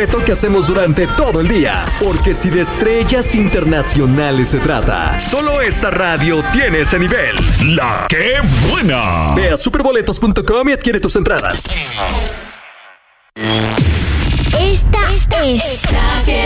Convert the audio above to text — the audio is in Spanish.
reto que hacemos durante todo el día. Porque si de estrellas internacionales se trata, solo esta radio tiene ese nivel. ¡La Qué Buena! Ve a superboletos.com y adquiere tus entradas. Esta es La que